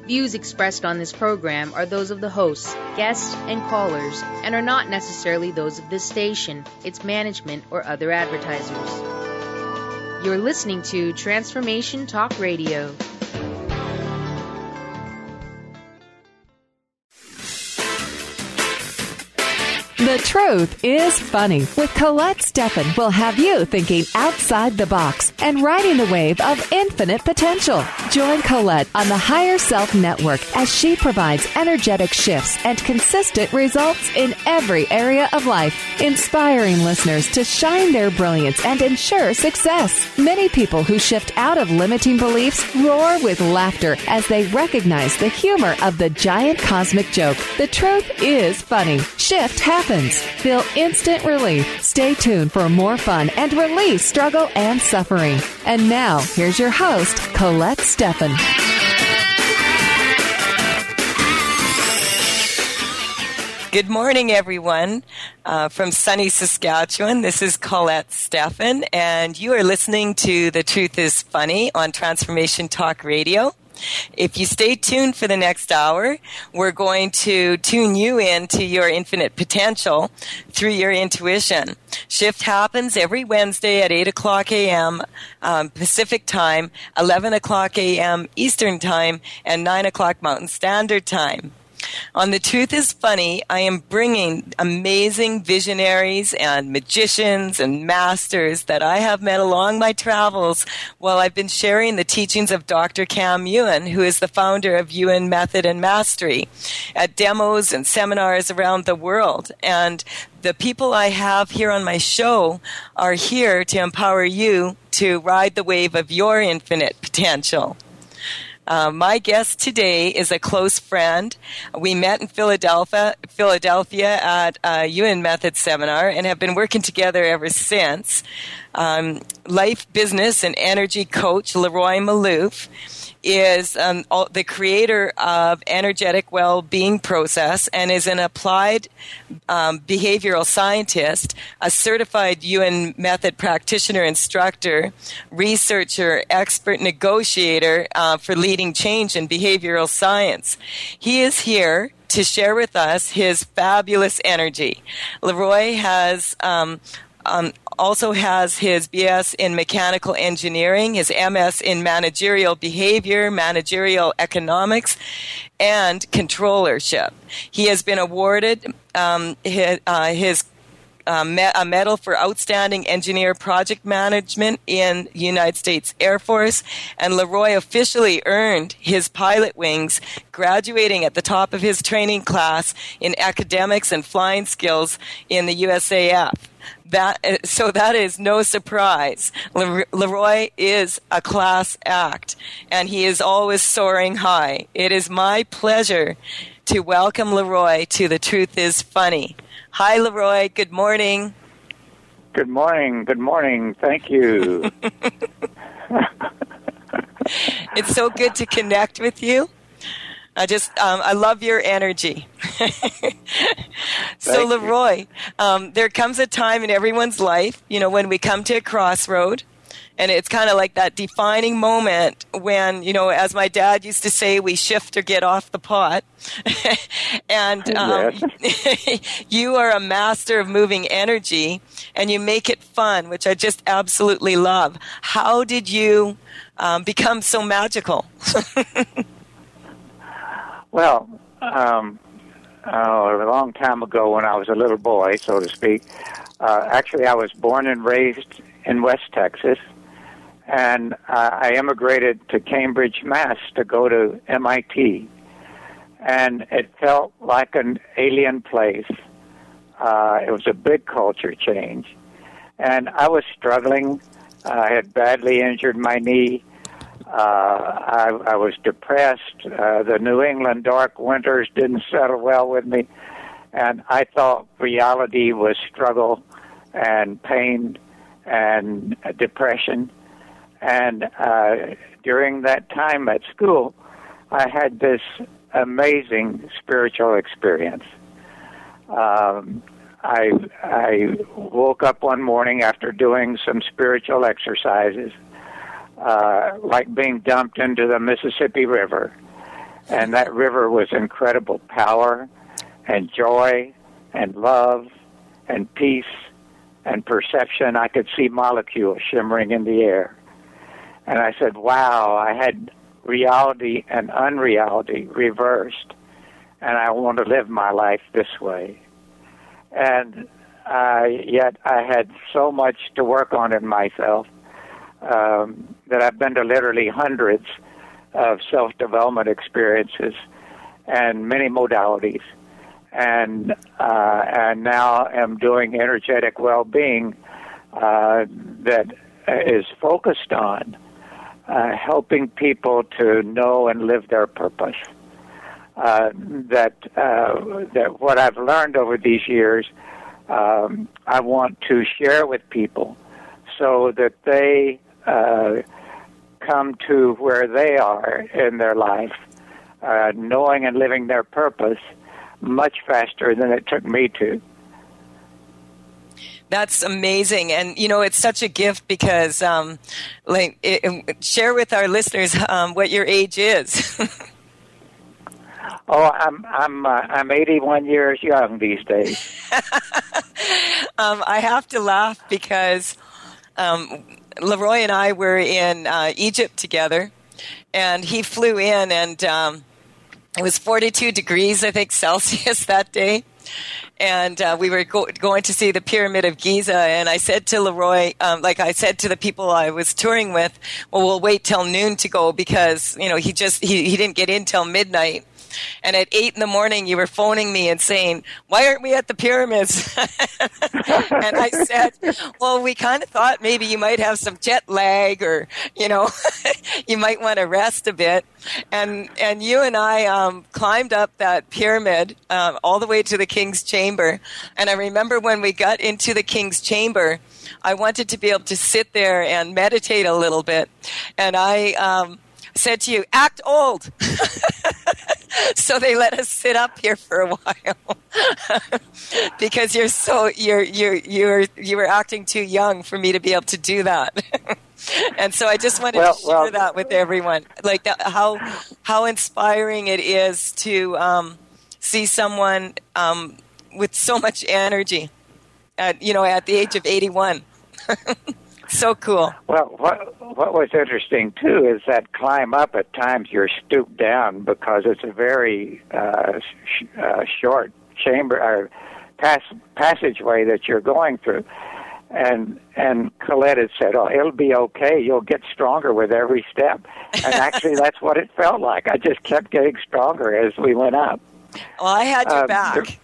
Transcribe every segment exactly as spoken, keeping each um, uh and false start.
Views expressed on this program are those of the hosts, guests, and callers, and are not necessarily those of this station, its management, or other advertisers. You're listening to Transformation Talk Radio. The Truth is Funny with Colette Steffen will have you thinking outside the box and riding the wave of infinite potential. Join Colette on the Higher Self Network as she provides energetic shifts and consistent results in every area of life, inspiring listeners to shine their brilliance and ensure success. Many people who shift out of limiting beliefs roar with laughter as they recognize the humor of the giant cosmic joke. The truth is funny. Shift happens. Feel instant relief. Stay tuned for more fun and release struggle and suffering. And now, here's your host, Colette Steffen. Good morning, everyone. Uh, from sunny Saskatchewan, this is Colette Steffen, and you are listening to The Truth is Funny on Transformation Talk Radio. If you stay tuned for the next hour, we're going to tune you in to your infinite potential through your intuition. Shift happens every Wednesday at eight o'clock a.m. Um, Pacific Time, eleven o'clock a.m. Eastern Time, and nine o'clock Mountain Standard Time. On The Truth is Funny, I am bringing amazing visionaries and magicians and masters that I have met along my travels while I've been sharing the teachings of Doctor Cam Ewan, who is the founder of Ewan Method and Mastery, at demos and seminars around the world. And the people I have here on my show are here to empower you to ride the wave of your infinite potential. Uh, my guest today is a close friend. We met in Philadelphia, Philadelphia at a Ewan Method seminar and have been working together ever since. Um, life, business, and energy coach Leroy Maloof is um, all, the creator of Energetic Well-Being Process and is an applied um, behavioral scientist, a certified Ewan Method practitioner, instructor, researcher, expert negotiator uh, for leading change in behavioral science. He is here to share with us his fabulous energy. Leroy has um, um, also has his B S in mechanical engineering, his M S in managerial behavior, managerial economics, and controllership. He has been awarded um, his, uh, his uh, me- a medal for outstanding engineer project management in the United States Air Force, and Leroy officially earned his pilot wings, graduating at the top of his training class in academics and flying skills in the U S A F. That, so that is no surprise. Leroy is a class act, and he is always soaring high. It is my pleasure to welcome Leroy to The Truth is Funny. Hi, Leroy. Good morning. Good morning. Good morning. Thank you. It's so good to connect with you. I just, um, I love your energy. So, Leroy, um, there comes a time in everyone's life, you know, when we come to a crossroad, and it's kind of like that defining moment when, you know, as my dad used to say, we shift or get off the pot. And um, yes. You are a master of moving energy, and you make it fun, which I just absolutely love. How did you um, become so magical? Well, um, uh, a long time ago when I was a little boy, so to speak, uh, actually I was born and raised in West Texas, and uh, I immigrated to Cambridge, Mass to go to M I T, and it felt like an alien place. Uh, it was a big culture change, and I was struggling. I had badly injured my knee. Uh, I, I was depressed. Uh, the New England dark winters didn't settle well with me. And I thought reality was struggle and pain and uh, depression. And uh, during that time at school, I had this amazing spiritual experience. Um, I, I woke up one morning after doing some spiritual exercises, Uh, like being dumped into the Mississippi River. And that river was incredible power and joy and love and peace and perception. I could see molecules shimmering in the air. And I said, wow, I had reality and unreality reversed, and I want to live my life this way. And uh, yet I had so much to work on in myself um, that I've been to literally hundreds of self-development experiences and many modalities. And uh, and now am doing energetic well-being uh, that is focused on uh, helping people to know and live their purpose. Uh, that uh, that what I've learned over these years, um, I want to share with people so that they uh, come to where they are in their life, uh, knowing and living their purpose much faster than it took me to. That's amazing. And, you know, it's such a gift because, um, like, it, it, share with our listeners um, what your age is. Oh, I'm I'm uh, I'm eighty-one years young these days. um, I have to laugh because um, Leroy and I were in uh, Egypt together, and he flew in, and um, it was forty-two degrees, I think, Celsius that day. And uh, we were go- going to see the Pyramid of Giza, and I said to Leroy, um, like I said to the people I was touring with, well, we'll wait till noon to go because, you know, he just, he, he didn't get in till midnight. And at eight in the morning, you were phoning me and saying, why aren't we at the pyramids? And I said, well, we kind of thought maybe you might have some jet lag or, you know, you might want to rest a bit. And and you and I um, climbed up that pyramid um, all the way to the King's Chamber. And I remember when we got into the King's Chamber, I wanted to be able to sit there and meditate a little bit. And I um, said to you, act old. So they let us sit up here for a while because you're so you're you're you're you were acting too young for me to be able to do that. And so I just wanted well, to share well, that with everyone, like that, how how inspiring it is to um, see someone um, with so much energy, at, you know, at the age of eighty-one. So cool. Well, what what was interesting too is that climb up at times you're stooped down because it's a very uh, sh- uh, short chamber or pass passageway that you're going through, and and Colette had said, "Oh, it'll be okay. You'll get stronger with every step." And actually, that's what it felt like. I just kept getting stronger as we went up. Well, I had your um, back.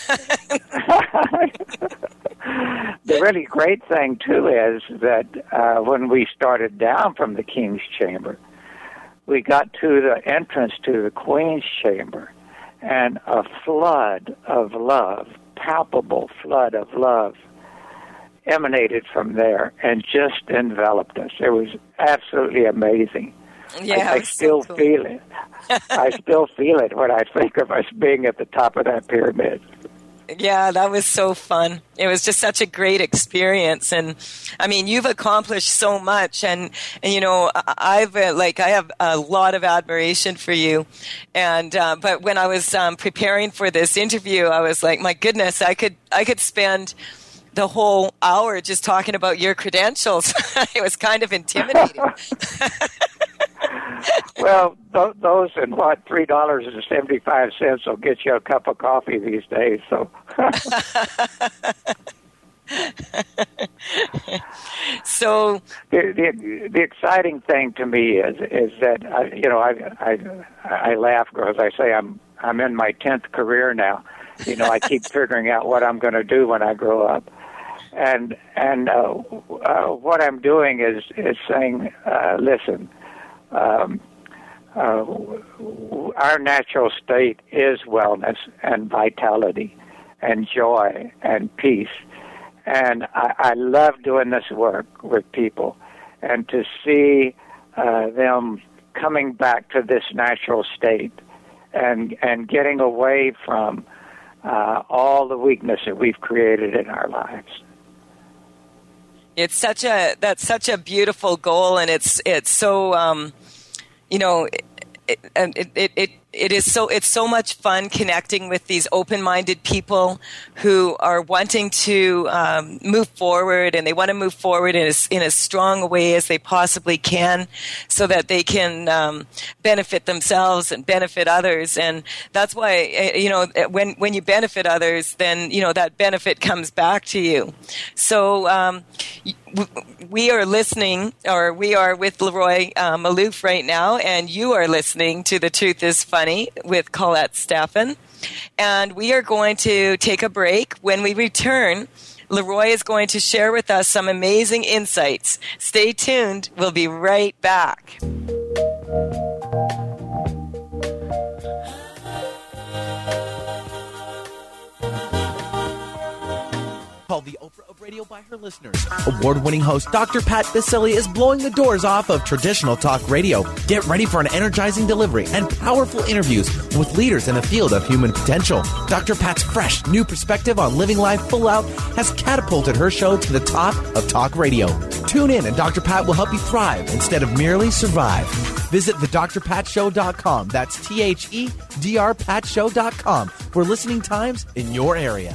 The really great thing, too, is that uh, when we started down from the King's Chamber, we got to the entrance to the Queen's Chamber, and a flood of love, palpable flood of love, emanated from there and just enveloped us. It was absolutely amazing. Yeah, I, I still so cool. feel it. I still feel it when I think of us being at the top of that pyramid. Yeah, that was so fun. It was just such a great experience. And I mean, you've accomplished so much. And, and you know, I've uh, like, I have a lot of admiration for you. And, uh, but when I was um, preparing for this interview, I was like, my goodness, I could, I could spend the whole hour just talking about your credentials. It was kind of intimidating. Well, th- those and what three dollars and seventy five cents will get you a cup of coffee these days. So, so the, the the exciting thing to me is is that I, you know I I I laugh because I say I'm I'm in my tenth career now. You know, I keep figuring out what I'm going to do when I grow up. And and uh, uh, what I'm doing is is saying, uh, listen, um, uh, our natural state is wellness and vitality and joy and peace. And I, I love doing this work with people, and to see uh, them coming back to this natural state and and getting away from uh, all the weakness that we've created in our lives. It's such a that's such a beautiful goal, and it's it's so um, you know it it, it it it is so it's so much fun connecting with these open-minded people who are wanting to um, move forward, and they want to move forward in as, in as strong a way as they possibly can, so that they can um, benefit themselves and benefit others. And that's why, you know, when when you benefit others, then you know that benefit comes back to you. So um, we are listening, or we are with Leroy uh, Maloof right now, and you are listening to The Truth is Funny with Colette Steffen. And we are going to take a break. When we return, Leroy is going to share with us some amazing insights. Stay tuned. We'll be right back. Called the Oprah of radio by her listeners. Award-winning host Doctor Pat Baccili is blowing the doors off of traditional talk radio. Get ready for an energizing delivery and powerful interviews with leaders in the field of human potential. Doctor Pat's fresh, new perspective on living life full out has catapulted her show to the top of talk radio. Tune in and Doctor Pat will help you thrive instead of merely survive. Visit the dr pat show dot com. That's T H E D R pat show dot com for listening times in your area.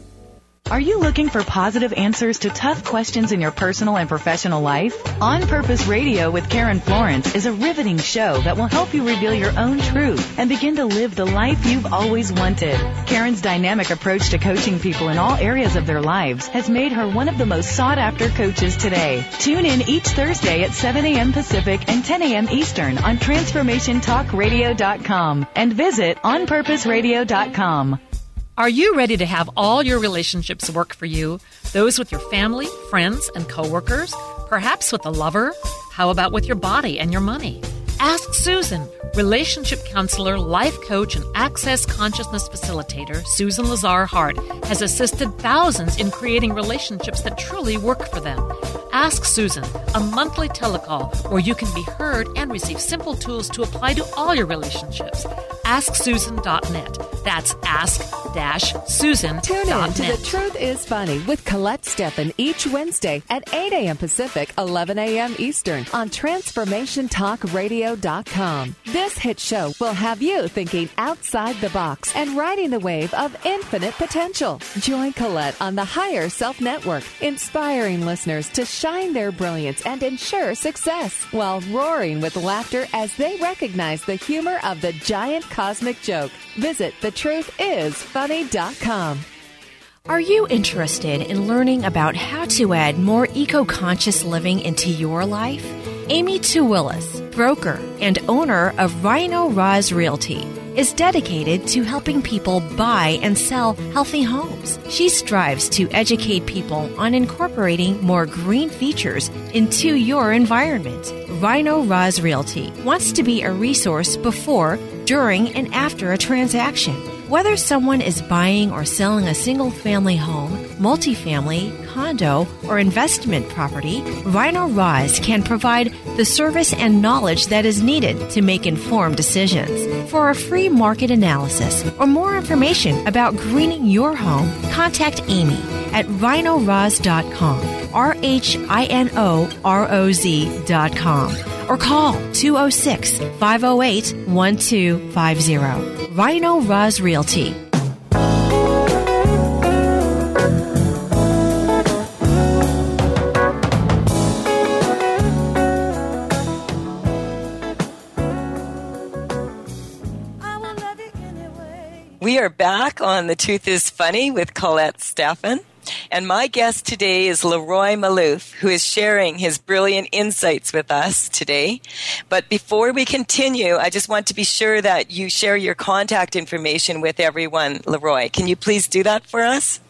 Are you looking for positive answers to tough questions in your personal and professional life? On Purpose Radio with Karen Florence is a riveting show that will help you reveal your own truth and begin to live the life you've always wanted. Karen's dynamic approach to coaching people in all areas of their lives has made her one of the most sought-after coaches today. Tune in each Thursday at seven a.m. Pacific and ten a.m. Eastern on transformation talk radio dot com and visit on purpose radio dot com. Are you ready to have all your relationships work for you? Those with your family, friends, and coworkers? Perhaps with a lover? How about with your body and your money? Ask Susan. Relationship counselor, life coach, and access consciousness facilitator Susan Lazar Hart has assisted thousands in creating relationships that truly work for them. Ask Susan, a monthly telecall where you can be heard and receive simple tools to apply to all your relationships. ask susan dot net. That's ask susan dot net. Tune in to The Truth is Funny with Colette Steffen each Wednesday at eight a.m. Pacific, eleven a.m. Eastern on transformation talk radio dot com. This hit show will have you thinking outside the box and riding the wave of infinite potential. Join Colette on the Higher Self Network, inspiring listeners to shine their brilliance and ensure success while roaring with laughter as they recognize the humor of the giant cosmic joke. Visit the truth is funny dot com. Are you interested in learning about how to add more eco-conscious living into your life? Amy Tuwillis, broker and owner of Rhino Roz Realty, is dedicated to helping people buy and sell healthy homes. She strives to educate people on incorporating more green features into your environment. Rhino Roz Realty wants to be a resource before, during, and after a transaction. Whether someone is buying or selling a single-family home, multifamily, condo, or investment property, Rhino Roz can provide the service and knowledge that is needed to make informed decisions. For a free market analysis or more information about greening your home, contact Amy at rhino roz dot com, R H I N O R O Z dot com, or call two oh six, five oh eight, one two five oh. Rhino Roz Realty. We are back on The Truth is Funny with Colette Steffen. And my guest today is Leroy Maloof, who is sharing his brilliant insights with us today. But before we continue, I just want to be sure that you share your contact information with everyone, Leroy. Can you please do that for us?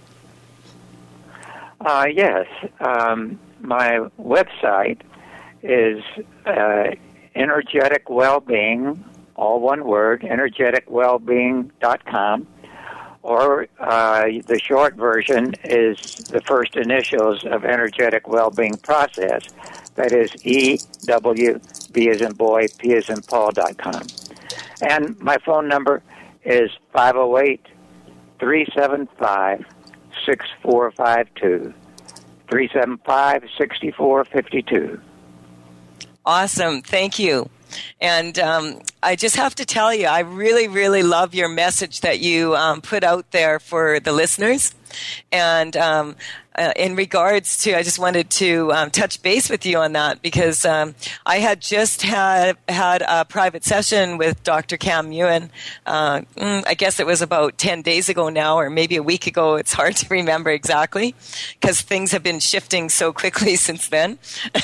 Uh, yes. Um, my website is uh, Energetic Wellbeing, all one word, energetic wellbeing dot com. Or uh, the short version is the first initials of Energetic Wellbeing Process. That is E W B as in boy, P as in Paul dot com. And my phone number is five oh eight, three seven five, six four five two. three seven five, six four five two. Awesome. Thank you. And um, I just have to tell you, I really, really love your message that you um, put out there for the listeners. And um, uh, in regards to, I just wanted to um, touch base with you on that because um, I had just had had a private session with Doctor Cam Ewan. Uh, I guess it was about ten days ago now, or maybe a week ago. It's hard to remember exactly because things have been shifting so quickly since then.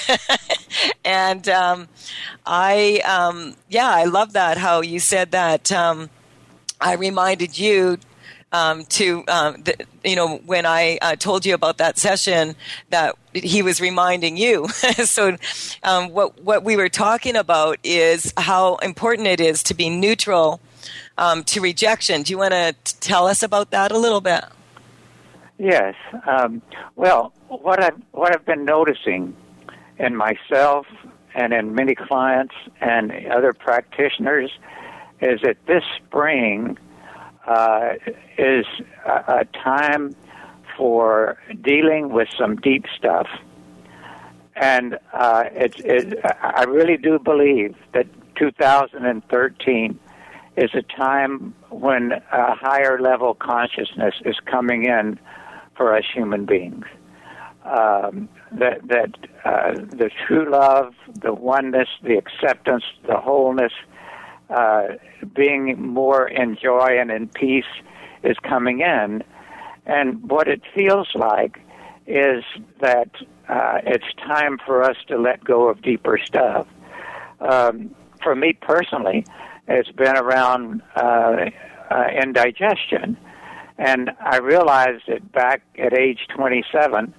and um, I, um, yeah, I love that how you said that. Um, I reminded you. Um, to um, the, you know, when I uh, told you about that session, that he was reminding you. so, um, what what we were talking about is how important it is to be neutral um, to rejection. Do you want to tell us about that a little bit? Yes. Um, well, what I've what I've been noticing in myself and in many clients and other practitioners is that this spring. Uh, is a, a time for dealing with some deep stuff. And uh, it, it, I really do believe that two thousand thirteen is a time when a higher level consciousness is coming in for us human beings. Um, that that uh, the true love, the oneness, the acceptance, the wholeness, Uh, being more in joy and in peace is coming in. And what it feels like is that uh, it's time for us to let go of deeper stuff. Um, for me personally, it's been around uh, uh, indigestion. And I realized that back at age twenty-seven,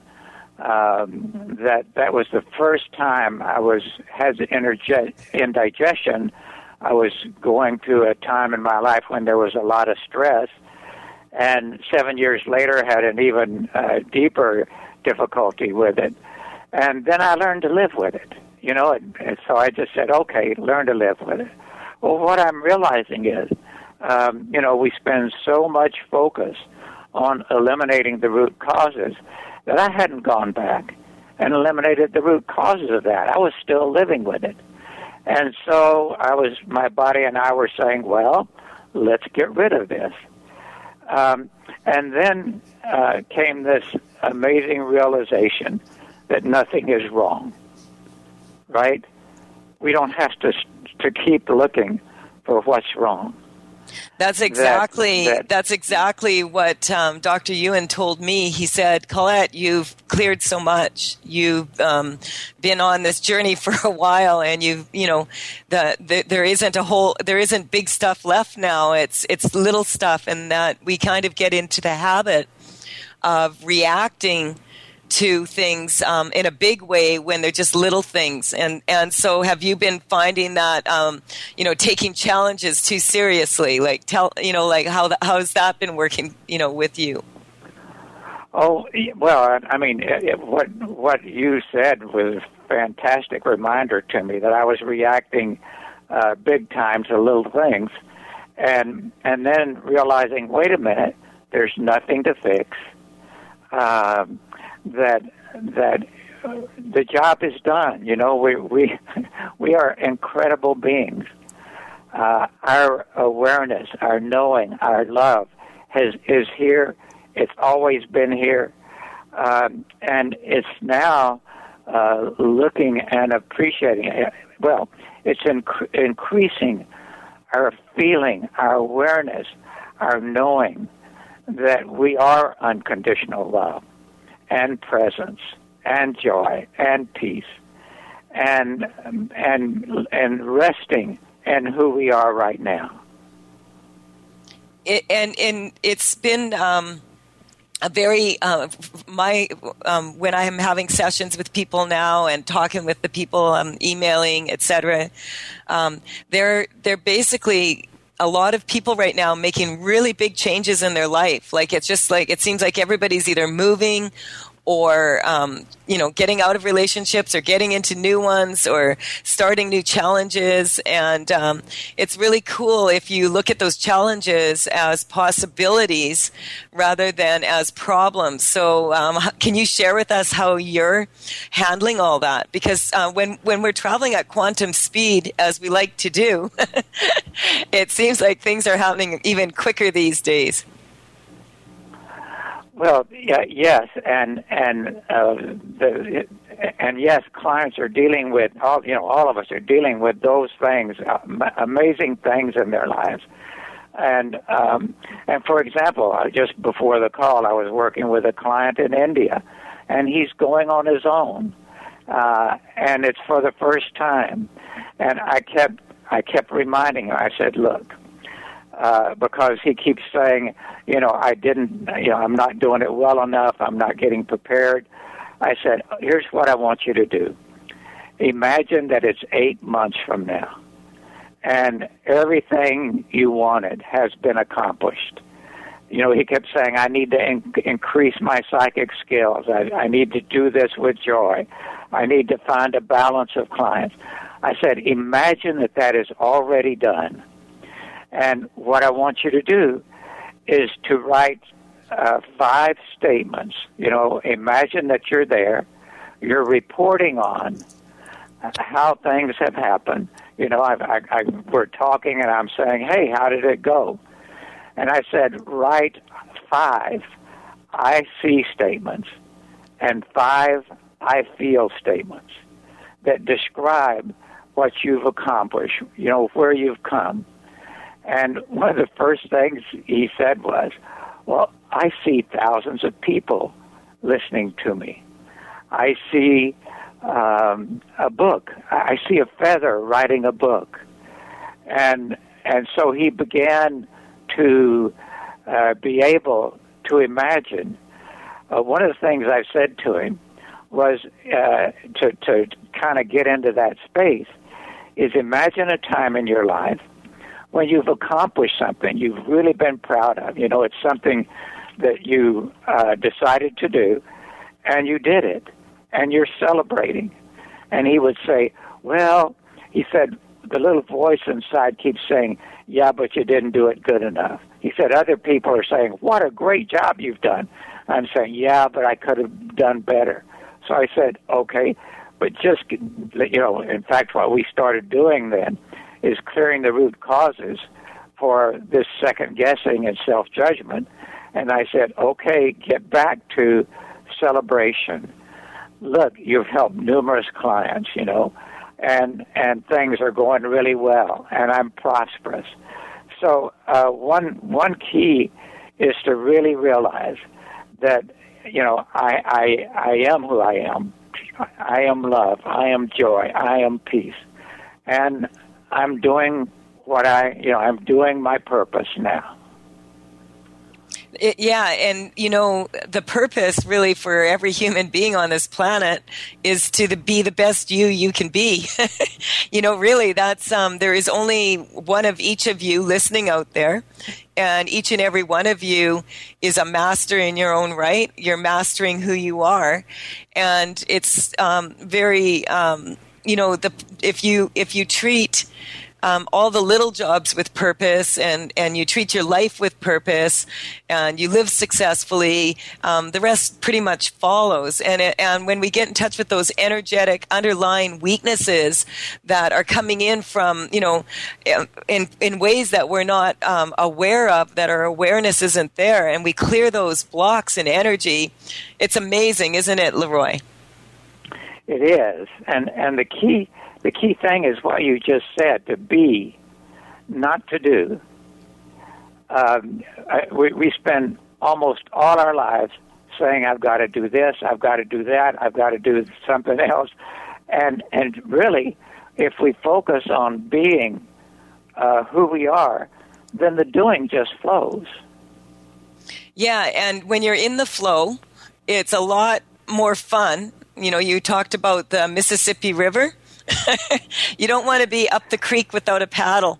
um, that that was the first time I was had interge- indigestion. I was going through a time in my life when there was a lot of stress, and seven years later had an even uh, deeper difficulty with it. And then I learned to live with it, you know, and, and so I just said, okay, learn to live with it. Well, what I'm realizing is, um, you know, we spend so much focus on eliminating the root causes that I hadn't gone back and eliminated the root causes of that. I was still living with it. And so I was, my body and I were saying, well, let's get rid of this. Um, and then uh, came this amazing realization that nothing is wrong, right? We don't have to to keep looking for what's wrong. That's exactly that, that, that's exactly what um, Doctor Ewan told me. He said, Colette, you've cleared so much. You've um, been on this journey for a while, and you've you know the, the there isn't a whole there isn't big stuff left now. It's it's little stuff, and that we kind of get into the habit of reacting to things um, in a big way when they're just little things. And and so have you been finding that, um, you know, taking challenges too seriously? Like, tell, you know, like how the, how has that been working, you know, with you? Oh, well, I mean, it, what what you said was a fantastic reminder to me that I was reacting uh, big time to little things. And, and then realizing, wait a minute, there's nothing to fix. Um, that that uh, the job is done. You know, we we we are incredible beings. Uh, our awareness, our knowing, our love has is here. It's always been here, um, and it's now uh, looking and appreciating it. Well, it's inc- increasing our feeling, our awareness, our knowing that we are unconditional love and presence and joy and peace and and and resting in who we are right now. It, and and it's been um, a very uh, my um, when I am having sessions with people now and talking with the people, um, emailing, et cetera. Um, they're they're basically. A lot of people right now making really big changes in their life. Like it's just like, it seems like everybody's either moving or, um, you know, getting out of relationships or getting into new ones or starting new challenges. And um, it's really cool if you look at those challenges as possibilities rather than as problems. So um, can you share with us how you're handling all that? Because uh, when, when we're traveling at quantum speed, as we like to do, it seems like things are happening even quicker these days. Well, yeah, yes, and and uh, the and yes, clients are dealing with all. You know, all of us are dealing with those things, uh, amazing things in their lives. And um, and for example, uh, just before the call, I was working with a client in India, and he's going on his own, uh, and it's for the first time. And I kept I kept reminding him. I said, look. Uh, because he keeps saying, you know, I didn't, you know, I'm not doing it well enough. I'm not getting prepared. I said, here's what I want you to do. Imagine that it's eight months from now, and everything you wanted has been accomplished. You know, he kept saying, I need to in- increase my psychic skills. I, I need to do this with joy. I need to find a balance of clients. I said, imagine that that is already done. And what I want you to do is to write uh, five statements. You know, imagine that you're there. You're reporting on how things have happened. You know, I've, I, I, we're talking and I'm saying, hey, how did it go? And I said, write five I see statements and five I feel statements that describe what you've accomplished, you know, where you've come. And one of the first things he said was, well, I see thousands of people listening to me. I see um, a book. I see a feather writing a book. And and so he began to uh, be able to imagine. Uh, one of the things I said to him was uh, to, to kind of get into that space is imagine a time in your life when you've accomplished something you've really been proud of. You know, it's something that you uh, decided to do, and you did it, and you're celebrating. And he would say, well, he said, the little voice inside keeps saying, yeah, but you didn't do it good enough. He said, other people are saying, what a great job you've done. I'm saying, yeah, but I could have done better. So I said, okay, but just, you know, in fact, what we started doing then is clearing the root causes for this second guessing and self-judgment. And I said, okay, get back to celebration. Look, you've helped numerous clients, you know, and and things are going really well, and I'm prosperous. So uh, one one key is to really realize that, you know, I, I I am who I am. I am love. I am joy. I am peace. And I'm doing what I, you know, I'm doing my purpose now. It, yeah, and, you know, the purpose really for every human being on this planet is to the, be the best you you can be. You know, really, that's, um, there is only one of each of you listening out there, and each and every one of you is a master in your own right. You're mastering who you are, and it's um, very, um, you know, the if you if you treat Um, all the little jobs with purpose, and, and you treat your life with purpose, and you live successfully, um, the rest pretty much follows. And it, and when we get in touch with those energetic underlying weaknesses that are coming in from, you know, in in ways that we're not um, aware of, that our awareness isn't there, and we clear those blocks in energy, it's amazing, isn't it, Leroy? It is, and and the key. The key thing is what you just said, to be, not to do. Um, I, we, we spend almost all our lives saying, I've got to do this, I've got to do that, I've got to do something else. And and really, if we focus on being uh, who we are, then the doing just flows. Yeah, and when you're in the flow, it's a lot more fun. You know, you talked about the Mississippi River. You don't want to be up the creek without a paddle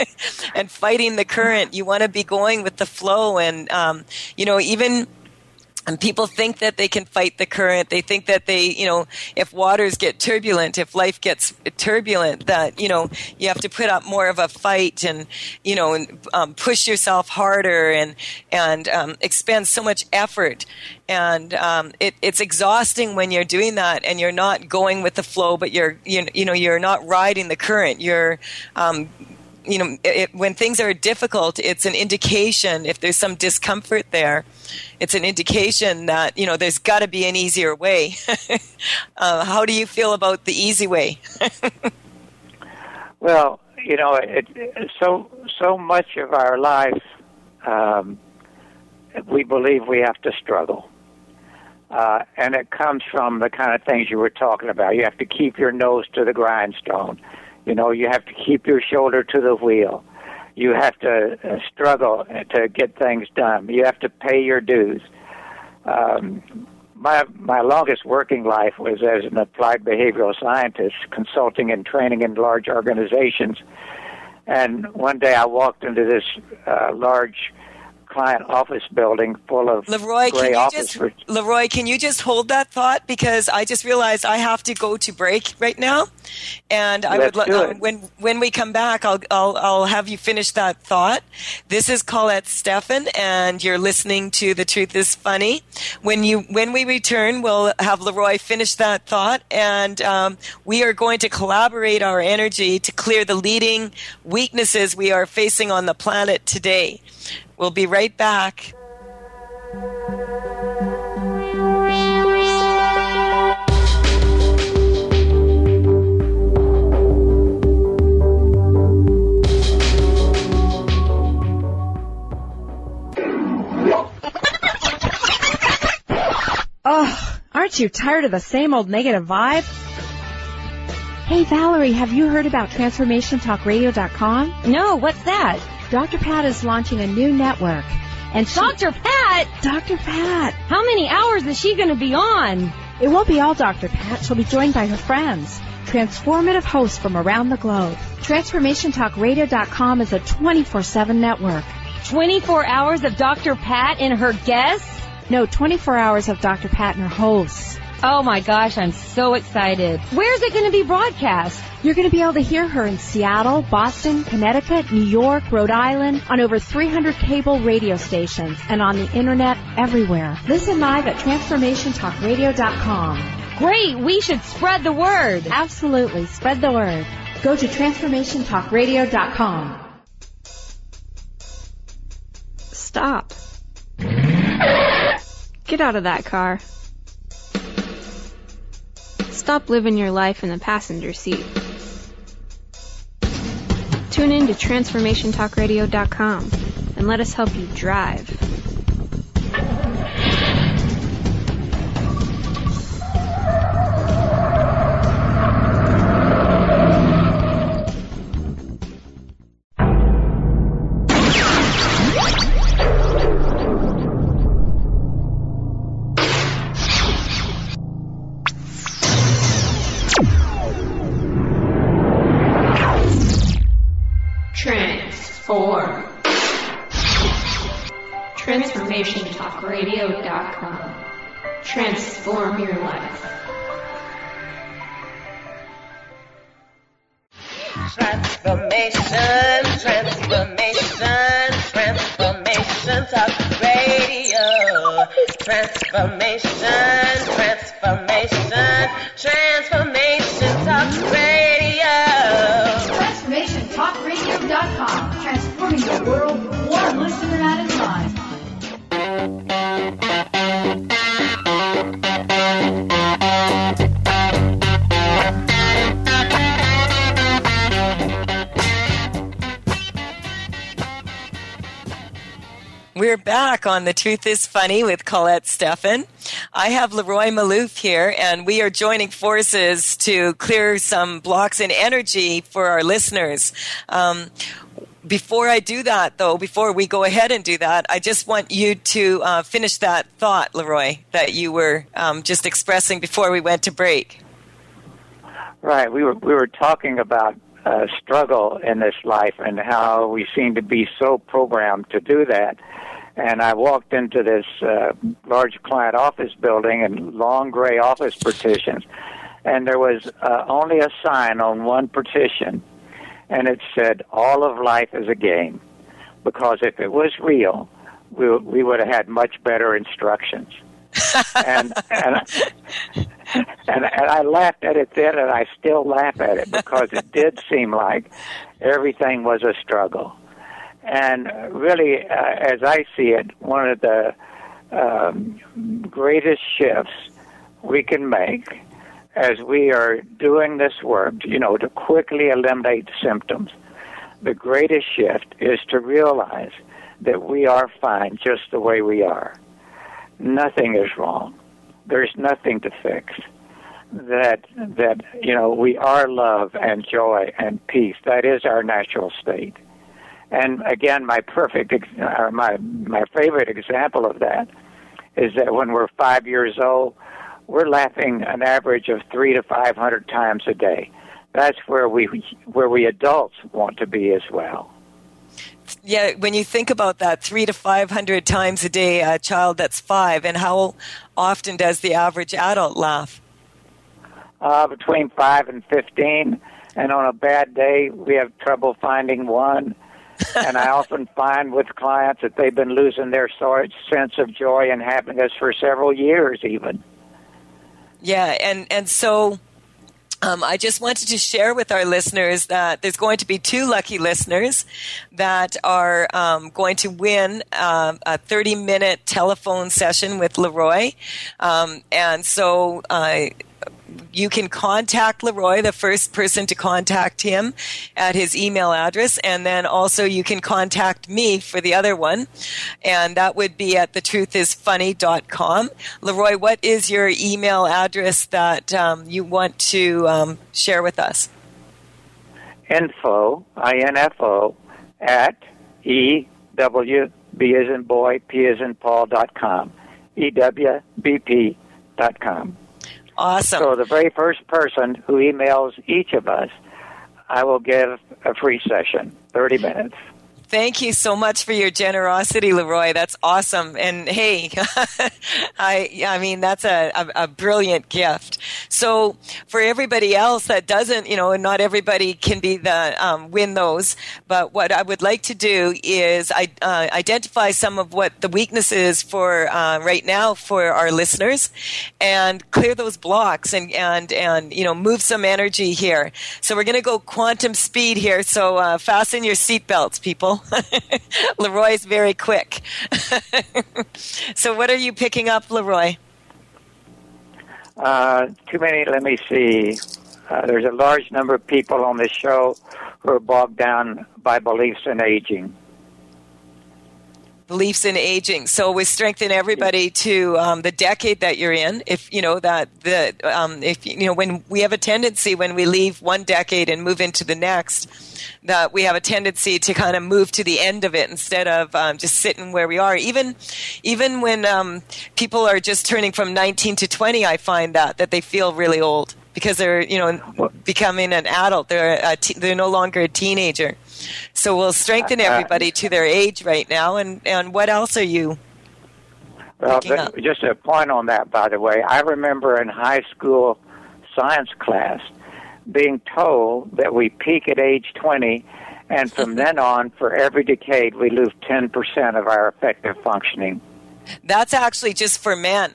and fighting the current. You want to be going with the flow. And, um, you know, even And people think that they can fight the current. They think that they, you know, if waters get turbulent, if life gets turbulent, that, you know, you have to put up more of a fight and, you know, and, um, push yourself harder and, and um, expend so much effort. And um, it, it's exhausting when you're doing that and you're not going with the flow, but you're, you, you know, you're not riding the current. You're, um, you know, it, when things are difficult, it's an indication, if there's some discomfort there, it's an indication that, you know, there's got to be an easier way. uh, how do you feel about the easy way? Well, you know, it, it, so so much of our life, um, we believe we have to struggle. Uh, and it comes from the kind of things you were talking about. You have to keep your nose to the grindstone. You know, you have to keep your shoulder to the wheel. You have to uh, struggle to get things done. You have to pay your dues. Um, my my longest working life was as an applied behavioral scientist, consulting and training in large organizations. And one day I walked into this uh, large client office building full of Leroy, gray can you office just, Leroy, can you just hold that thought? Because I just realized I have to go to break right now. And I Let's would do um, it. when when we come back, I'll, I'll I'll have you finish that thought. This is Colette Steffen, and you're listening to The Truth is Funny. When you when we return, we'll have Leroy finish that thought, and um, we are going to collaborate our energy to clear the leading weaknesses we are facing on the planet today. We'll be right back. Oh, aren't you tired of the same old negative vibe? Hey, Valerie, have you heard about Transformation Talk Radio dot com? No, what's that? Doctor Pat is launching a new network. And she, Doctor Pat? Doctor Pat. How many hours is she going to be on? It won't be all Doctor Pat. She'll be joined by her friends, transformative hosts from around the globe. Transformation Talk Radio dot com is a twenty-four seven network. twenty-four hours of Doctor Pat and her guests? No, twenty-four hours of Doctor Pat and her hosts. Oh my gosh, I'm so excited. Where's it going to be broadcast? You're going to be able to hear her in Seattle, Boston, Connecticut, New York, Rhode Island, on over three hundred cable radio stations, and on the internet everywhere. Listen live at Transformation Talk Radio dot com. Great, we should spread the word. Absolutely, spread the word. Go to Transformation Talk Radio dot com. Stop. Get out of that car. Stop living your life in the passenger seat. Tune in to Transformation Talk Radio dot com and let us help you drive. Transform. Transformation Talk Radio dot com. Transform your life. Transformation, transformation, transformation talk radio. Transformation, transformation, transformation talk radio. Transformation Talk Radio dot com. Transforming the world one listener at a time. We're back on The Truth is Funny with Colette Steffen. I have Leroy Maloof here, and we are joining forces to clear some blocks in energy for our listeners. Um, before I do that, though, before we go ahead and do that, I just want you to uh, finish that thought, Leroy, that you were um, just expressing before we went to break. Right. We were we were talking about uh, struggle in this life and how we seem to be so programmed to do that. And I walked into this uh, large client office building and long gray office partitions, and there was uh, only a sign on one partition, and it said, "All of life is a game," because if it was real, we, we would have had much better instructions. and, and, and and I laughed at it then, and I still laugh at it because it did seem like everything was a struggle. And really, uh, as I see it, one of the um, greatest shifts we can make as we are doing this work, you know, to quickly eliminate symptoms, the greatest shift is to realize that we are fine just the way we are. Nothing is wrong. There's nothing to fix. That, that you know, we are love and joy and peace. That is our natural state. And again, my perfect, ex- or my my favorite example of that is that when we're five years old, we're laughing an average of three to five hundred times a day. That's where we where we adults want to be as well. Yeah, when you think about that, three to five hundred times a day, a child that's five, and how often does the average adult laugh? Uh, between five and fifteen, and on a bad day, we have trouble finding one. And I often find with clients that they've been losing their sort, sense of joy and happiness for several years even. Yeah, and, and so um, I just wanted to share with our listeners that there's going to be two lucky listeners that are um, going to win um, a thirty-minute telephone session with Leroy. Um, and so... Uh, You can contact Leroy, the first person to contact him, at his email address, and then also you can contact me for the other one, and that would be at the truth is funny dot com. Leroy, what is your email address that um, you want to um, share with us? Info, I N F O, at E W B as in boy, P as in Paul dot com, E W B P dot com. Awesome. So the very first person who emails each of us, I will give a free session, thirty minutes. Thank you so much for your generosity, Leroy. That's awesome. And hey, I I mean, that's a, a, a brilliant gift. So for everybody else that doesn't, you know, not everybody can be the um, win those. But what I would like to do is I, uh, identify some of what the weakness is for uh, right now for our listeners, and clear those blocks and and and you know move some energy here. So we're going to go quantum speed here. So uh, fasten your seatbelts, people. Leroy's very quick. So what are you picking up, Leroy? Uh, too many, let me see. Uh, there's a large number of people on this show who are bogged down by beliefs in aging. Beliefs in aging. So we strengthen everybody to um, the decade that you're in. If you know that the um, if you know when we have a tendency when we leave one decade and move into the next, that we have a tendency to kind of move to the end of it instead of um, just sitting where we are. Even even when um, people are just turning from nineteen to twenty, I find that that they feel really old because they're you know becoming an adult. They're a te- they're no longer a teenager. So we'll strengthen everybody to their age right now. And, and what else are you Well, picking up? Just a point on that, by the way. I remember in high school science class being told that we peak at age twenty, and from then on, for every decade, we lose ten percent of our effective functioning. That's actually just for men.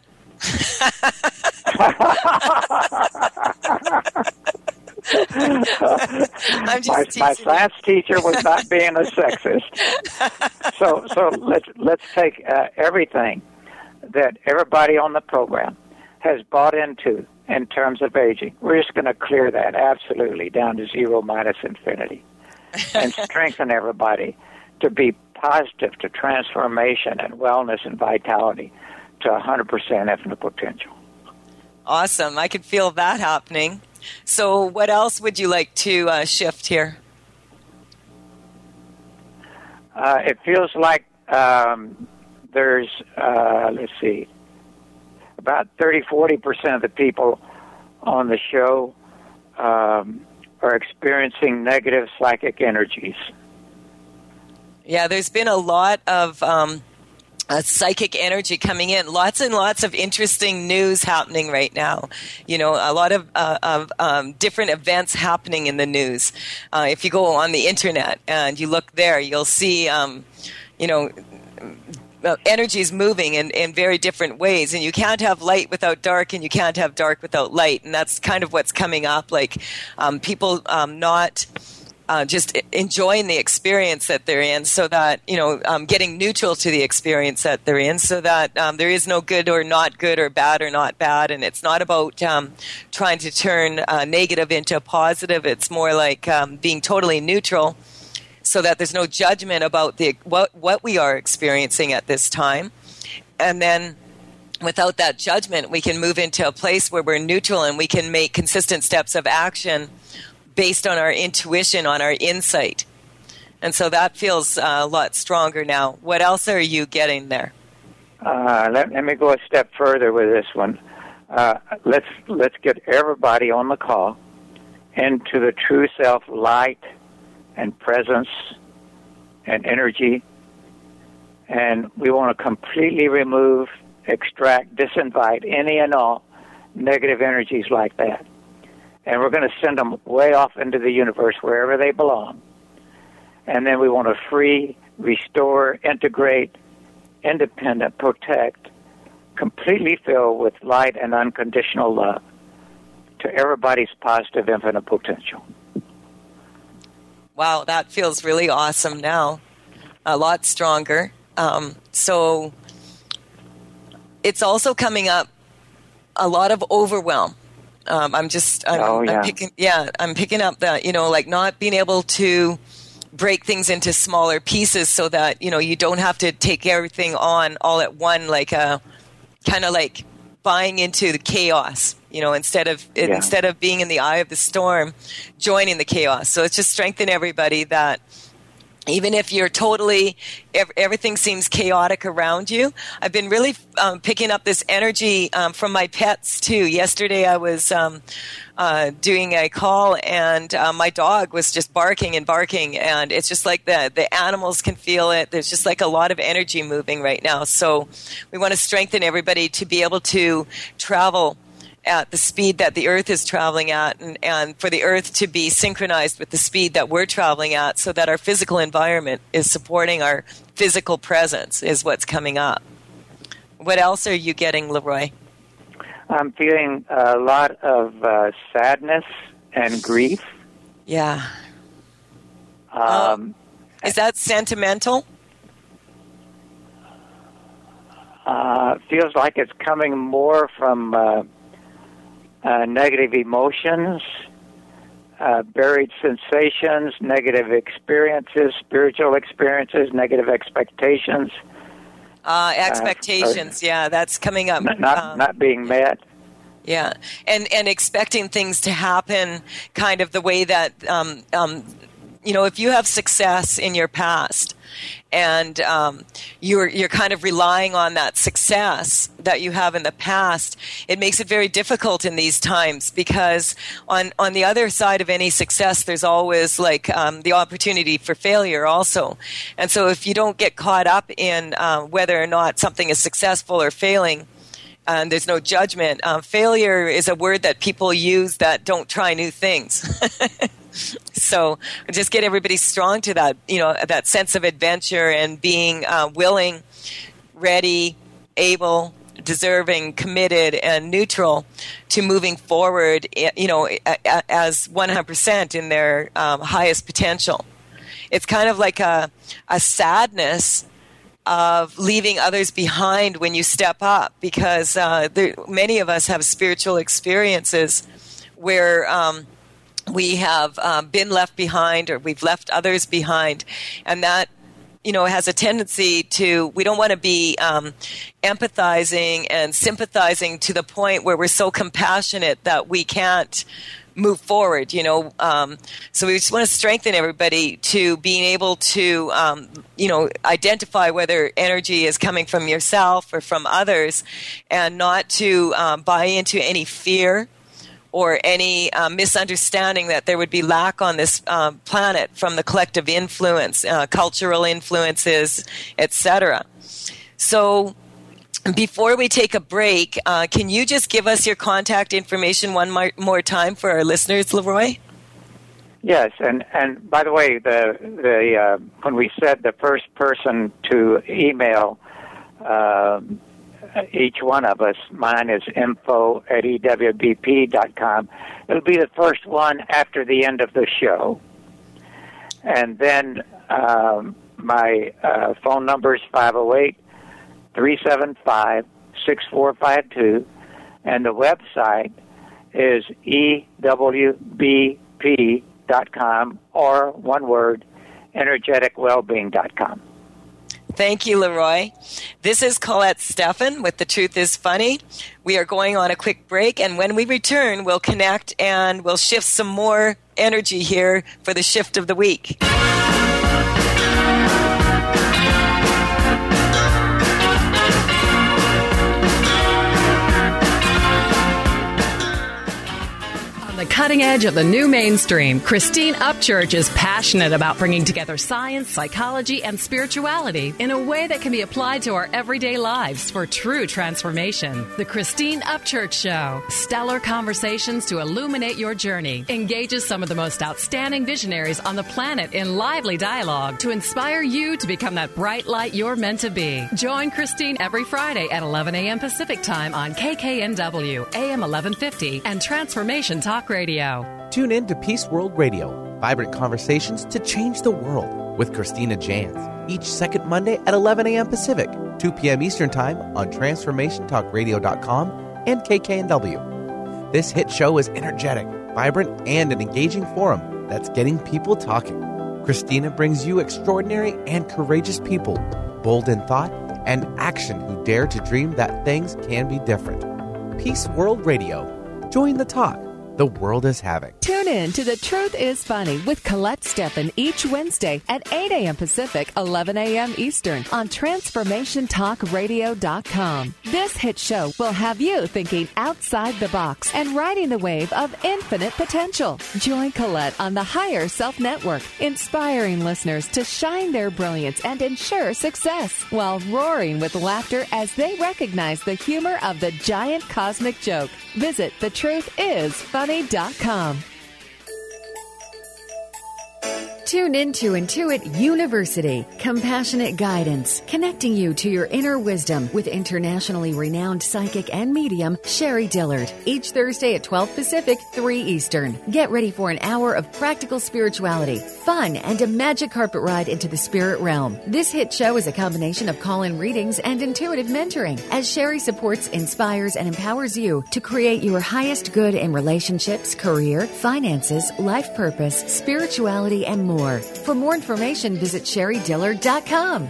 I'm just my, my science teacher was not being a sexist. So, so let's let's take uh, everything that everybody on the program has bought into in terms of aging. We're just going to clear that absolutely down to zero minus infinity, and strengthen everybody to be positive to transformation and wellness and vitality to one hundred percent infinite potential. Awesome. I can feel that happening. So what else would you like to uh, shift here? Uh, it feels like um, there's, uh, let's see, about thirty, forty percent of the people on the show um, are experiencing negative psychic energies. Yeah, there's been a lot of um, Uh, psychic energy coming in. Lots and lots of interesting news happening right now. You know, a lot of, uh, of um, different events happening in the news. Uh, if you go on the internet and you look there, you'll see, um, you know, uh, energy is moving in, in very different ways. And you can't have light without dark, and you can't have dark without light. And that's kind of what's coming up. Like um, people um, not... Uh, just enjoying the experience that they're in, so that, you know, um, getting neutral to the experience that they're in, so that um, there is no good or not good or bad or not bad. And it's not about um, trying to turn uh, negative into positive. It's more like um, being totally neutral, so that there's no judgment about the what, what we are experiencing at this time. And then without that judgment, we can move into a place where we're neutral and we can make consistent steps of action based on our intuition, on our insight. And so that feels uh, a lot stronger now. What else are you getting there? Uh, let, let me go a step further with this one. Uh, let's let's get everybody on the call into the true self light and presence and energy. And we want to completely remove, extract, disinvite any and all negative energies like that. And we're going to send them way off into the universe, wherever they belong. And then we want to free, restore, integrate, independent, protect, completely fill with light and unconditional love to everybody's positive infinite potential. Wow, that feels really awesome now. A lot stronger. Um, so it's also coming up a lot of overwhelm. Um, I'm just, I'm, oh, yeah. I'm picking, yeah, I'm picking up that, you know, like not being able to break things into smaller pieces, so that, you know, you don't have to take everything on all at one, like a kind of like buying into the chaos, you know, instead of yeah. instead of being in the eye of the storm, joining the chaos. So it's just strengthen everybody that even if you're totally, everything seems chaotic around you. I've been really um, picking up this energy um, from my pets, too. Yesterday I was um, uh, doing a call, and uh, my dog was just barking and barking, and it's just like the, the animals can feel it. There's just like a lot of energy moving right now. So we want to strengthen everybody to be able to travel at the speed that the Earth is traveling at, and, and for the Earth to be synchronized with the speed that we're traveling at, so that our physical environment is supporting our physical presence, is what's coming up. What else are you getting, Leroy? I'm feeling a lot of uh, sadness and grief. Yeah. Um, um, is that sentimental? Uh, feels like it's coming more from Uh, Uh, negative emotions, uh, buried sensations, negative experiences, spiritual experiences, negative expectations. Uh, expectations, uh, yeah, that's coming up. Not not, um, not being met. Yeah, and and expecting things to happen kind of the way that, um, um, you know, if you have success in your past, and um, you're you're kind of relying on that success that you have in the past, it makes it very difficult in these times, because on on the other side of any success, there's always like um, the opportunity for failure also. And so if you don't get caught up in uh, whether or not something is successful or failing, and there's no judgment, uh, failure is a word that people use that don't try new things. So just get everybody strong to that, you know, that sense of adventure and being uh, willing, ready, able, deserving, committed, and neutral to moving forward, you know, as one hundred percent in their um, highest potential. It's kind of like a, a sadness of leaving others behind when you step up, because uh, there, many of us have spiritual experiences where um, we have um, been left behind, or we've left others behind, and that, you know, has a tendency to, we don't want to be um, empathizing and sympathizing to the point where we're so compassionate that we can't move forward, you know. Um, so we just want to strengthen everybody to being able to, um, you know, identify whether energy is coming from yourself or from others, and not to um, buy into any fear or any uh, misunderstanding that there would be lack on this uh, planet from the collective influence, uh, cultural influences, et cetera. So before we take a break, uh, can you just give us your contact information one more, more time for our listeners, Leroy? Yes, and, and by the way, the the uh, when we said the first person to email uh, each one of us, mine is info at e w b p dot com. It'll be the first one after the end of the show. And then um, my uh, phone number is five oh eight, three seven five, six four five two, and the website is e w b p dot com, or one word, energetic wellbeing dot com. Thank you, Leroy. This is Colette Steffen with The Truth is Funny. We are going on a quick break, and when we return, we'll connect and we'll shift some more energy here for the shift of the week. The cutting edge of the new mainstream, Christine Upchurch is passionate about bringing together science, psychology, and spirituality in a way that can be applied to our everyday lives for true transformation. The Christine Upchurch Show, stellar conversations to illuminate your journey, engages some of the most outstanding visionaries on the planet in lively dialogue to inspire you to become that bright light you're meant to be. Join Christine every Friday at eleven a.m. Pacific Time on K K N W, A M eleven fifty, and Transformation Talk Radio. Tune in to Peace World Radio, vibrant conversations to change the world with Christina Jans, each second Monday at eleven a.m. Pacific, two p.m. Eastern Time on transformation talk radio dot com and K K N W. This hit show is energetic, vibrant, and an engaging forum that's getting people talking. Christina brings you extraordinary and courageous people, bold in thought and action, who dare to dream that things can be different. Peace World Radio. Join the talk the world is having. Tune in to The Truth is Funny with Colette Steffen each Wednesday at eight a.m. Pacific, eleven a.m. Eastern on transformation talk radio dot com. This hit show will have you thinking outside the box and riding the wave of infinite potential. Join Colette on the Higher Self Network, inspiring listeners to shine their brilliance and ensure success while roaring with laughter as they recognize the humor of the giant cosmic joke. Visit the truth is funny dot com. Tune into Intuit University, compassionate guidance, connecting you to your inner wisdom with internationally renowned psychic and medium Sherry Dillard. Each Thursday at twelve Pacific, three Eastern. Get ready for an hour of practical spirituality, fun, and a magic carpet ride into the spirit realm. This hit show is a combination of call-in readings and intuitive mentoring, as Sherry supports, inspires, and empowers you to create your highest good in relationships, career, finances, life purpose, spirituality, and more. For more information, visit sherry dillard dot com.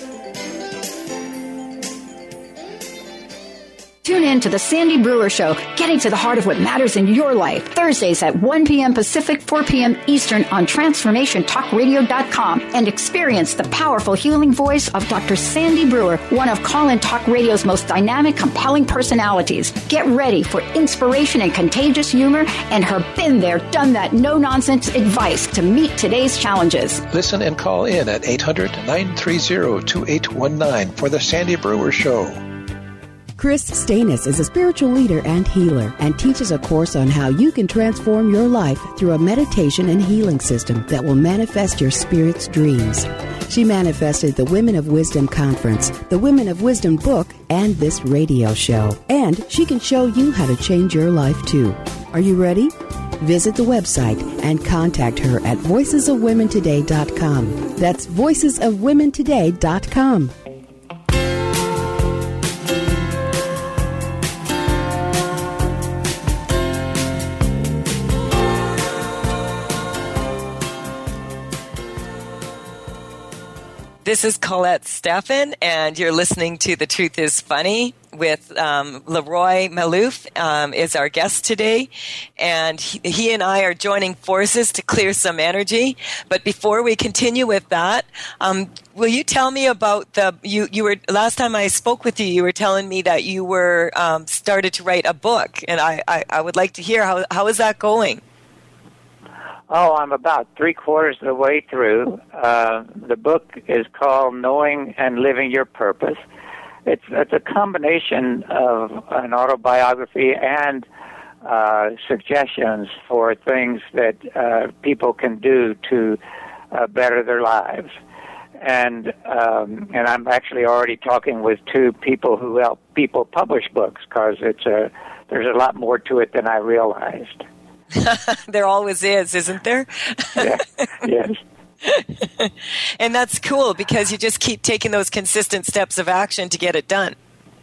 Tune in to the Sandy Brewer Show, getting to the heart of what matters in your life. Thursdays at one p.m. Pacific, four p.m. Eastern on transformation talk radio dot com, and experience the powerful healing voice of Doctor Sandy Brewer, one of Call-In Talk Radio's most dynamic, compelling personalities. Get ready for inspiration and contagious humor and her been there, done that, no-nonsense advice to meet today's challenges. Listen and call in at eight hundred, nine three zero, two eight one nine for the Sandy Brewer Show. Chris Stanis is a spiritual leader and healer and teaches a course on how you can transform your life through a meditation and healing system that will manifest your spirit's dreams. She manifested the Women of Wisdom Conference, the Women of Wisdom book, and this radio show. And she can show you how to change your life too. Are you ready? Visit the website and contact her at voices of women today dot com. That's voices of women today dot com. This is Colette Steffen, and you're listening to The Truth is Funny with um, Leroy Malouf um, is our guest today, and he, he and I are joining forces to clear some energy. But before we continue with that, um, will you tell me about the you? You were last time I spoke with you. You were telling me that you were um, started to write a book, and I, I, I would like to hear how how is that going? Oh, I'm about three quarters of the way through. Uh, the book is called Knowing and Living Your Purpose, it's it's a combination of an autobiography and uh, suggestions for things that uh, people can do to uh, better their lives. And um, and I'm actually already talking with two people who help people publish books, because it's a there's a lot more to it than I realized. There always is, isn't there? Yeah. Yes. And that's cool, because you just keep taking those consistent steps of action to get it done.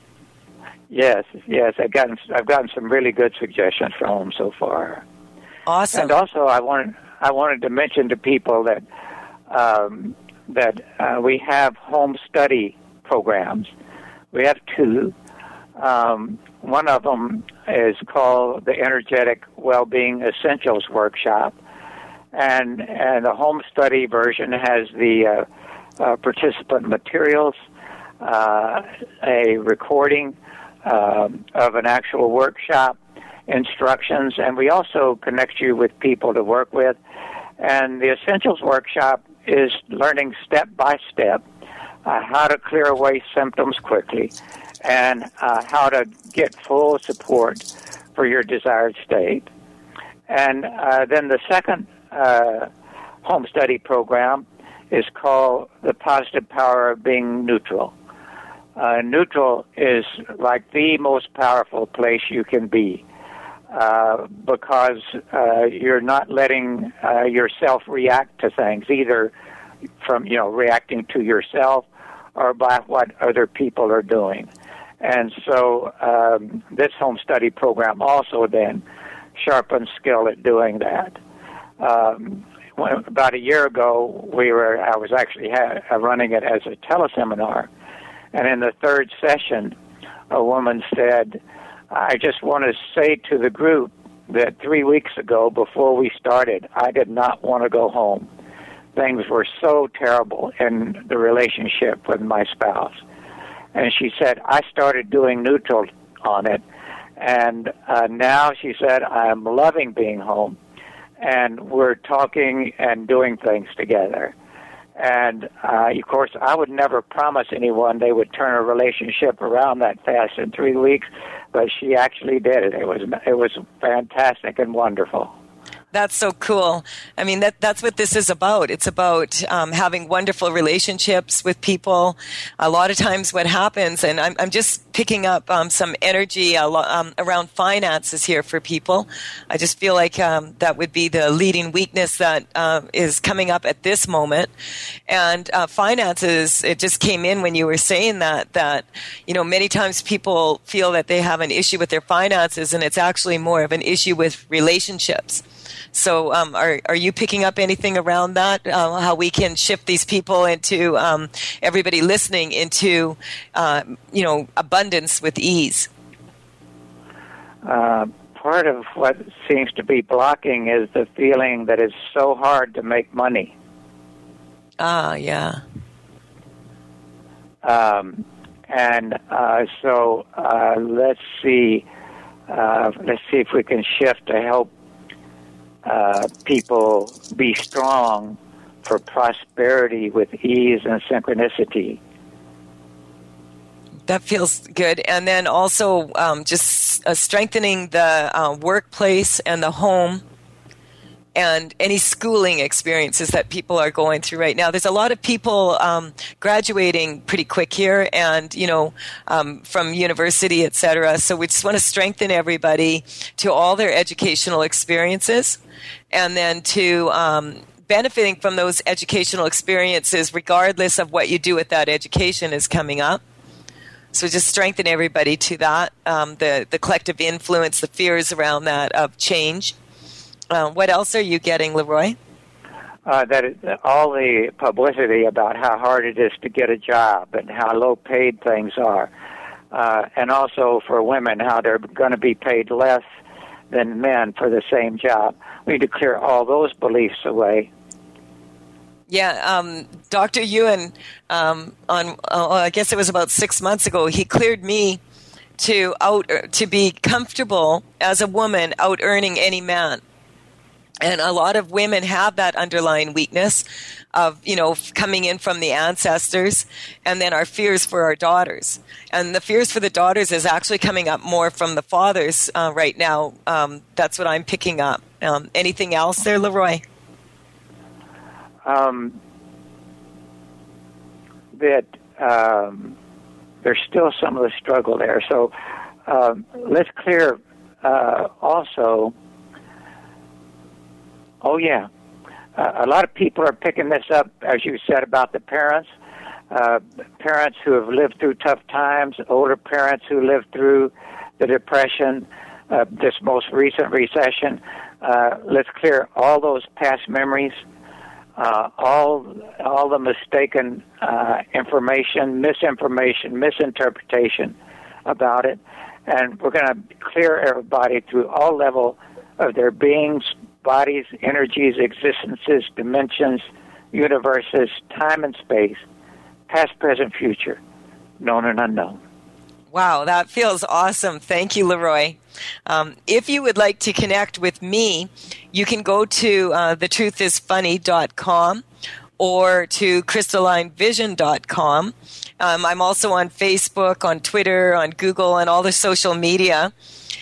Yes, yes. I've gotten I've gotten some really good suggestions from them so far. Awesome. And also, I wanted I wanted to mention to people that. Um, that uh, we have home study programs. We have two. Um, one of them is called the Energetic Wellbeing Essentials Workshop, and and the home study version has the uh, uh, participant materials, uh, a recording uh, of an actual workshop, instructions, and we also connect you with people to work with. And the Essentials Workshop is learning step by step uh, how to clear away symptoms quickly, and uh, how to get full support for your desired state. And uh, then the second uh, home study program is called The Positive Power of Being Neutral. Uh, neutral is like the most powerful place you can be. Uh, because uh, you're not letting uh, yourself react to things, either from, you know, reacting to yourself or by what other people are doing. And so um, this home study program also then sharpens skill at doing that. Um, when, about a year ago, we were I was actually ha- running it as a teleseminar, and in the third session, a woman said, I just want to say to the group that three weeks ago, before we started, I did not want to go home. Things were so terrible in the relationship with my spouse. And she said, I started doing neutral on it, and uh, now, she said, I'm loving being home, and we're talking and doing things together. And, uh, of course, I would never promise anyone they would turn a relationship around that fast in three weeks, but she actually did it. It was it was fantastic and wonderful. That's so cool. I mean, that that's what this is about. It's about um, having wonderful relationships with people. A lot of times what happens, and I'm, I'm just picking up um, some energy a lo- um, around finances here for people. I just feel like um, that would be the leading weakness that uh, is coming up at this moment. And uh, finances, it just came in when you were saying that, that, you know, many times people feel that they have an issue with their finances, and it's actually more of an issue with relationships. So um, are are you picking up anything around that, uh, how we can shift these people into, um, everybody listening, into, uh, you know, abundance with ease? Uh, part of what seems to be blocking is the feeling that it's so hard to make money. Ah, yeah. Um, and uh, so uh, let's see, uh, let's see if we can shift to help Uh, people be strong for prosperity with ease and synchronicity. That feels good. And then also um, just uh, strengthening the uh, workplace and the home and any schooling experiences that people are going through right now. There's a lot of people um, graduating pretty quick here, and, you know, um, from university, et cetera. So we just want to strengthen everybody to all their educational experiences, and then to um, benefiting from those educational experiences, regardless of what you do with that education, is coming up. So just strengthen everybody to that, um, the, the collective influence, the fears around that of change. Uh, what else are you getting, Leroy? Uh, that is, all the publicity about how hard it is to get a job and how low paid things are. Uh, and also for women, how they're going to be paid less than men for the same job. We need to clear all those beliefs away. Yeah, um, Doctor Ewan, um, on uh, I guess it was about six months ago, he cleared me to out to be comfortable as a woman out earning any man. And a lot of women have that underlying weakness of, you know, coming in from the ancestors, and then our fears for our daughters. And the fears for the daughters is actually coming up more from the fathers uh, right now. Um, that's what I'm picking up. Um, anything else there, Leroy? Um, that um, there's still some of the struggle there. So um, let's clear uh, also... Oh, yeah. Uh, a lot of people are picking this up, as you said, about the parents. Uh, parents who have lived through tough times, older parents who lived through the Depression, uh, this most recent recession. Uh, let's clear all those past memories, uh, all all the mistaken uh, information, misinformation, misinterpretation about it. And we're going to clear everybody through all level of their beings, bodies, energies, existences, dimensions, universes, time and space, past, present, future, known and unknown. Wow, that feels awesome. Thank you, Leroy. Um, if you would like to connect with me, you can go to uh, the truth is funny dot com or to crystalline vision dot com. Um, I'm also on Facebook, on Twitter, on Google, and all the social media.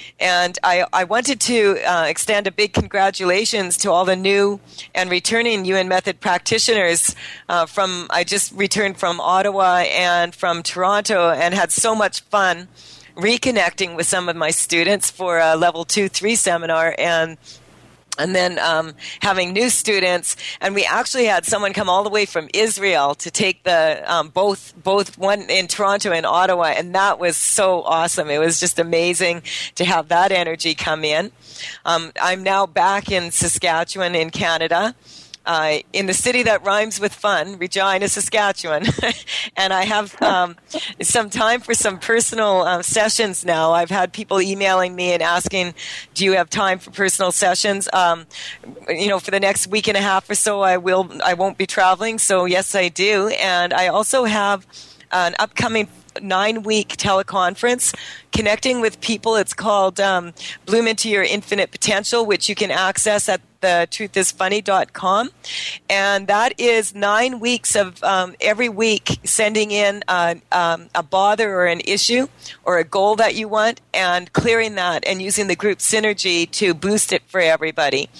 And I, I wanted to uh, extend a big congratulations to all the new and returning U N Method practitioners. Uh, from I just returned from Ottawa and from Toronto and had so much fun reconnecting with some of my students for a level two, three seminar, and and then um, having new students. And we actually had someone come all the way from Israel to take the um, both both one in Toronto and Ottawa, and that was so awesome. It was just amazing to have that energy come in. Um, I'm now back in Saskatchewan in Canada. Uh, in the city that rhymes with fun, Regina, Saskatchewan. And I have um, some time for some personal uh, sessions now. I've had people emailing me and asking, do you have time for personal sessions? Um, you know, for the next week and a half or so, I will, I won't be traveling. So yes, I do. And I also have an upcoming nine-week teleconference connecting with people. It's called um, Bloom Into Your Infinite Potential, which you can access at the truth is funny dot com. And that is nine weeks of um, every week sending in uh, um, a bother or an issue or a goal that you want and clearing that and using the group synergy to boost it for everybody.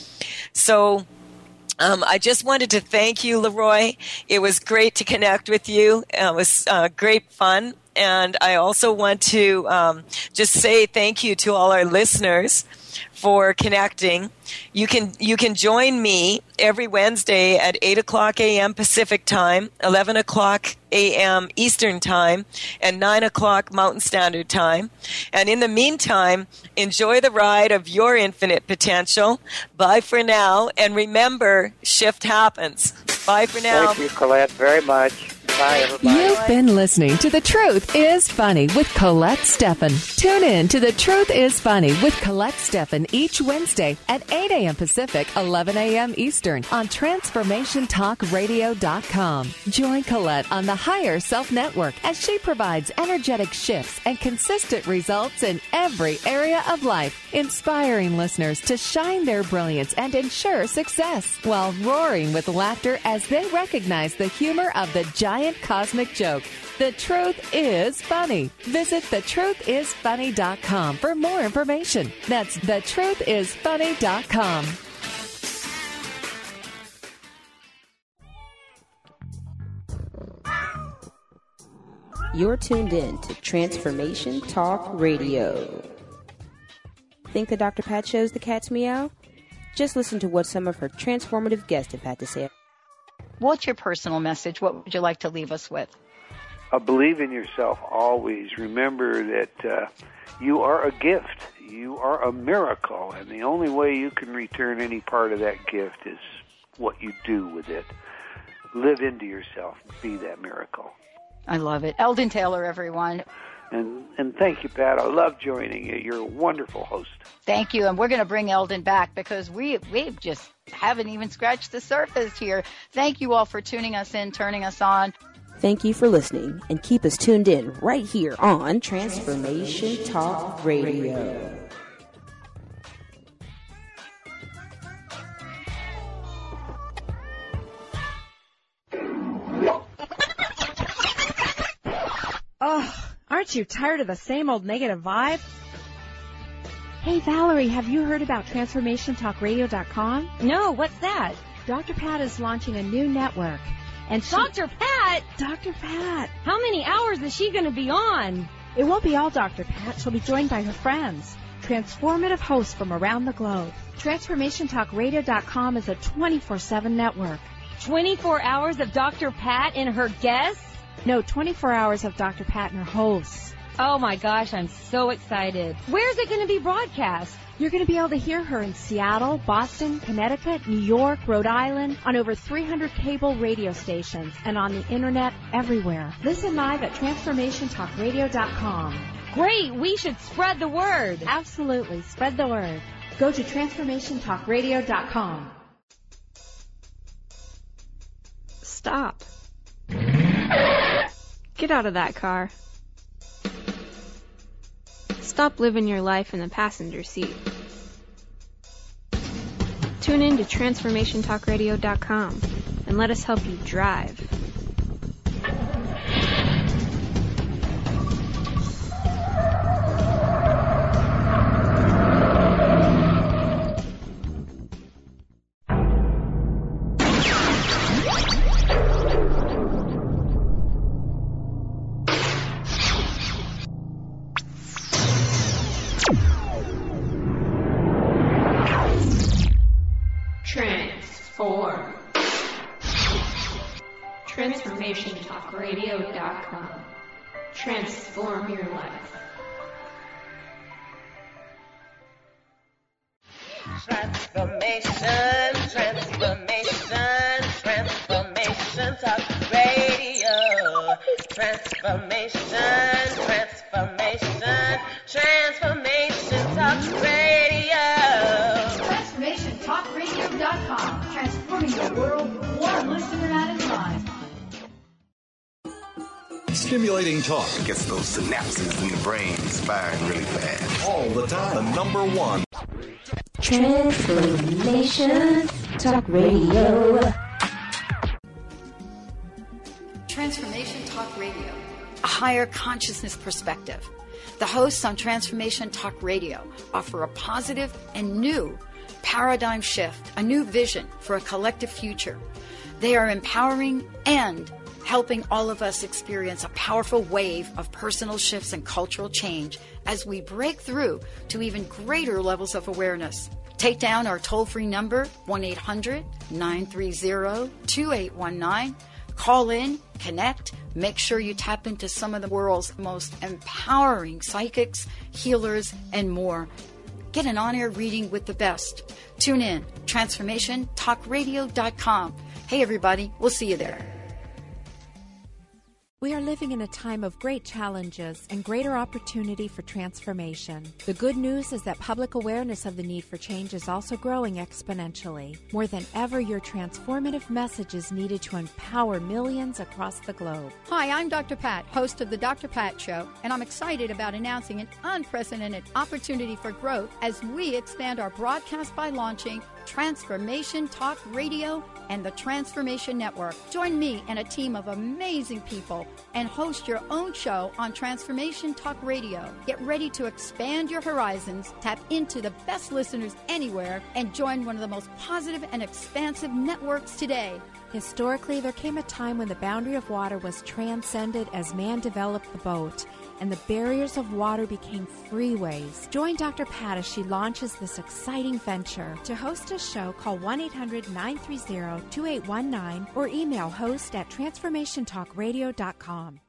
So Um, I just wanted to thank you, Leroy. It was great to connect with you. It was uh, great fun. And I also want to um, just say thank you to all our listeners for connecting. You can you can join me every Wednesday at eight o'clock a.m. Pacific Time, eleven o'clock a.m. Eastern Time, and nine o'clock Mountain Standard Time. And in the meantime, enjoy the ride of your infinite potential. Bye for now. And remember, shift happens. Bye for now. Thank you, Colette, very much. Bye, everybody. You've been listening to The Truth is Funny with Colette Steffen. Tune in to The Truth is Funny with Colette Steffen each Wednesday at eight a.m. Pacific, eleven a.m. Eastern on transformation talk radio dot com. Join Colette on the Higher Self Network as she provides energetic shifts and consistent results in every area of life, inspiring listeners to shine their brilliance and ensure success while roaring with laughter as they recognize the humor of the giant cosmic joke. The Truth is Funny. Visit the truth is funny dot com for more information. That's the truth is funny dot com. You're tuned in to Transformation Talk Radio. Think the Doctor Pat shows the cat's meow? Just listen to what some of her transformative guests have had to say. What's your personal message? What would you like to leave us with? Uh, believe in yourself always. Remember that uh, you are a gift. You are a miracle. And the only way you can return any part of that gift is what you do with it. Live into yourself. Be that miracle. I love it. Eldon Taylor, everyone. And and thank you, Pat. I love joining you. You're a wonderful host. Thank you. And we're going to bring Eldon back because we we just haven't even scratched the surface here. Thank you all for tuning us in, turning us on. Thank you for listening, and keep us tuned in right here on Transformation Talk Radio. Aren't you tired of the same old negative vibe? Hey, Valerie, have you heard about Transformation Talk Radio dot com? No, what's that? Doctor Pat is launching a new network. And she... Doctor Pat? Doctor Pat. How many hours is she going to be on? It won't be all Doctor Pat. She'll be joined by her friends, transformative hosts from around the globe. Transformation Talk Radio dot com is a twenty-four seven network. twenty-four hours of Doctor Pat and her guests? No, twenty-four hours of Doctor Pat and her hosts. Oh my gosh, I'm so excited. Where's it going to be broadcast? You're going to be able to hear her in Seattle, Boston, Connecticut, New York, Rhode Island, on over three hundred cable radio stations, and on the internet everywhere. Listen live at Transformation Talk Radio dot com. Great, we should spread the word. Absolutely, spread the word. Go to Transformation Talk Radio dot com. Stop. Get out of that car. Stop living your life in the passenger seat. Tune in to Transformation Talk Radio dot com and let us help you drive. Transform. Transformation Talk Radio dot com. Transform your life. Transformation, transformation, transformation talk radio. Transformation, transformation, transformation talk radio. Transformation Talk Radio dot com. Transforming your world, one listener at a time. Stimulating talk gets those synapses in the brain firing really fast. All the time. The number one. Transformation Talk Radio. Transformation Talk Radio. A higher consciousness perspective. The hosts on Transformation Talk Radio offer a positive and new paradigm shift, a new vision for a collective future. They are empowering and helping all of us experience a powerful wave of personal shifts and cultural change as we break through to even greater levels of awareness. Take down our toll-free number, one eight hundred nine three zero two eight one nine. Call in, connect, make sure you tap into some of the world's most empowering psychics, healers, and more. Get an on-air reading with the best. Tune in, Transformation Talk Radio dot com. Hey everybody, we'll see you there. We are living in a time of great challenges and greater opportunity for transformation. The good news is that public awareness of the need for change is also growing exponentially. More than ever, your transformative message is needed to empower millions across the globe. Hi, I'm Doctor Pat, host of the Doctor Pat Show, and I'm excited about announcing an unprecedented opportunity for growth as we expand our broadcast by launching Transformation Talk Radio and the Transformation Network. Join me and a team of amazing people and host your own show on Transformation Talk Radio. Get ready to expand your horizons, tap into the best listeners anywhere, and join one of the most positive and expansive networks today. Historically, there came a time when the boundary of water was transcended as man developed the boat, and the barriers of water became freeways. Join Doctor Pat as she launches this exciting venture. To host a show, call one eight hundred nine three zero two eight one nine or email host at Transformation Talk Radio dot com.